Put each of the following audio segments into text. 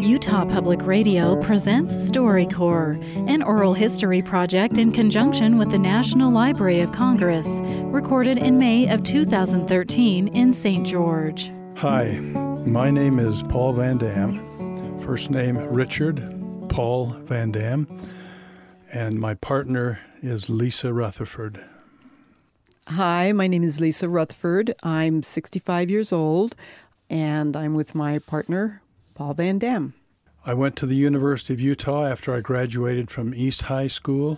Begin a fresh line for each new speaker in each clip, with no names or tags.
Utah Public Radio presents StoryCorps, an oral history project in conjunction with the National Library of Congress, recorded in May of 2013 in St. George.
Hi, my name is Paul Van Dam, first name Richard Paul Van Dam, and my partner is Lisa Rutherford.
Hi, my name is Lisa Rutherford. I'm 65 years old, and I'm with my partner, Paul Van Dam.
I went to the University of Utah after I graduated from East High School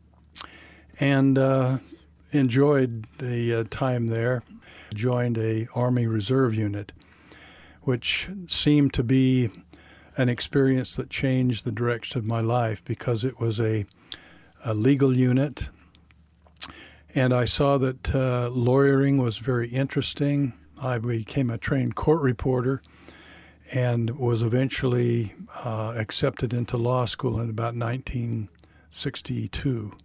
and enjoyed the time there. Joined a Army Reserve unit, which seemed to be an experience that changed the direction of my life because it was a legal unit. And I saw that lawyering was very interesting. I became a trained court reporter and was eventually accepted into law school in about 1962.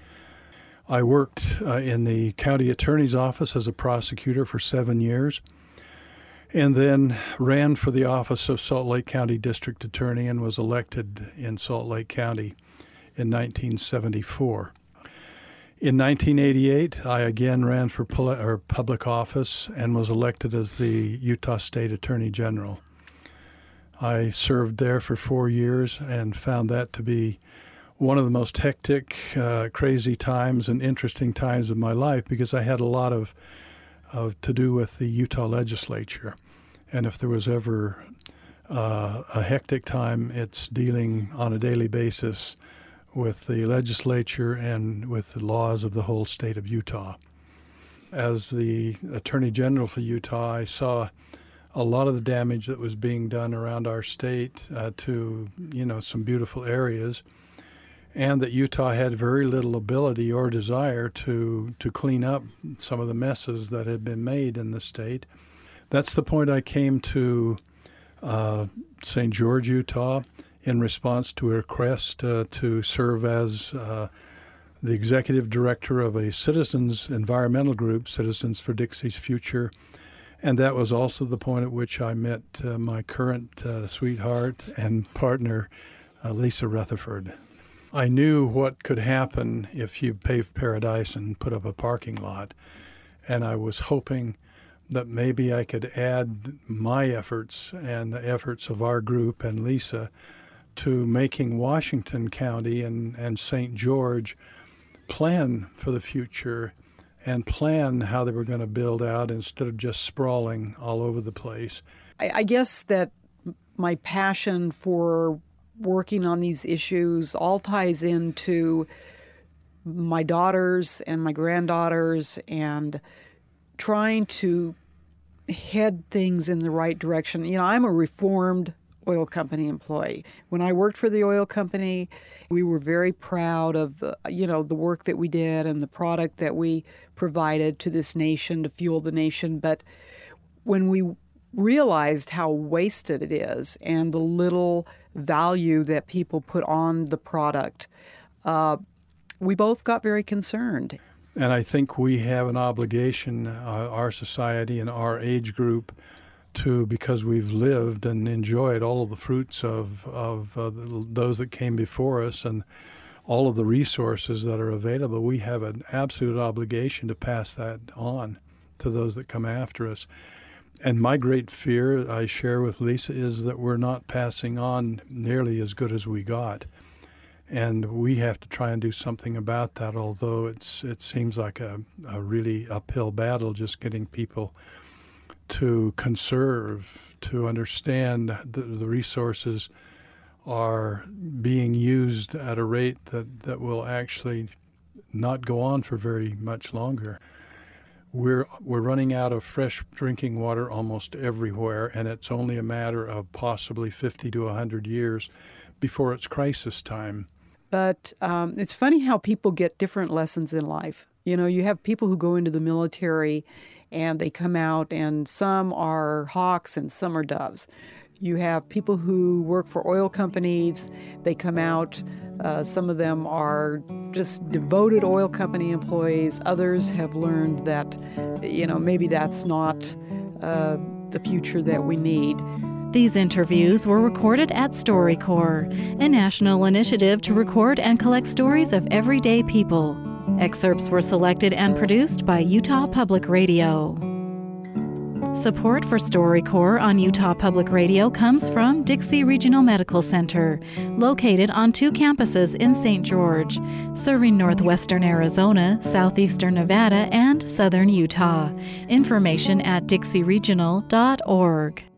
I worked in the county attorney's office as a prosecutor for 7 years and then ran for the office of Salt Lake County District Attorney and was elected in Salt Lake County in 1974. In 1988, I again ran for public office and was elected as the Utah State Attorney General. I served there for 4 years and found that to be one of the most hectic, crazy times and interesting times of my life because I had a lot of to do with the Utah legislature. And if there was ever a hectic time, it's dealing on a daily basis with the legislature and with the laws of the whole state of Utah. As the Attorney General for Utah, I saw a lot of the damage that was being done around our state to, some beautiful areas, and that Utah had very little ability or desire to clean up some of the messes that had been made in the state. That's the point I came to St. George, Utah, in response to a request to serve as the executive director of a citizens environmental group, Citizens for Dixie's Future. And that was also the point at which I met my current sweetheart and partner, Lisa Rutherford. I knew what could happen if you paved paradise and put up a parking lot. And I was hoping that maybe I could add my efforts and the efforts of our group and Lisa to making Washington County and St. George plan for the future and plan how they were going to build out instead of just sprawling all over the place.
I guess that my passion for working on these issues all ties into my daughters and my granddaughters and trying to head things in the right direction. I'm a reformed oil company employee. When I worked for the oil company, we were very proud of, the work that we did and the product that we provided to this nation to fuel the nation. But when we realized how wasted it is and the little value that people put on the product, we both got very concerned.
And I think we have an obligation, our society and our age group, because we've lived and enjoyed all of the fruits of those that came before us and all of the resources that are available, we have an absolute obligation to pass that on to those that come after us. And my great fear I share with Lisa is that we're not passing on nearly as good as we got. And we have to try and do something about that, although it seems like a really uphill battle just getting people to conserve, to understand that the resources are being used at a rate that will actually not go on for very much longer. We're running out of fresh drinking water almost everywhere, and it's only a matter of possibly 50 to 100 years before it's crisis time.
But it's funny how people get different lessons in life. You have people who go into the military and they come out and some are hawks and some are doves. You have people who work for oil companies. They come out. Some of them are just devoted oil company employees. Others have learned that, maybe that's not the future that we need.
These interviews were recorded at StoryCorps, a national initiative to record and collect stories of everyday people. Excerpts were selected and produced by Utah Public Radio. Support for StoryCorps on Utah Public Radio comes from Dixie Regional Medical Center, located on 2 campuses in St. George, serving northwestern Arizona, southeastern Nevada, and southern Utah. Information at dixieregional.org.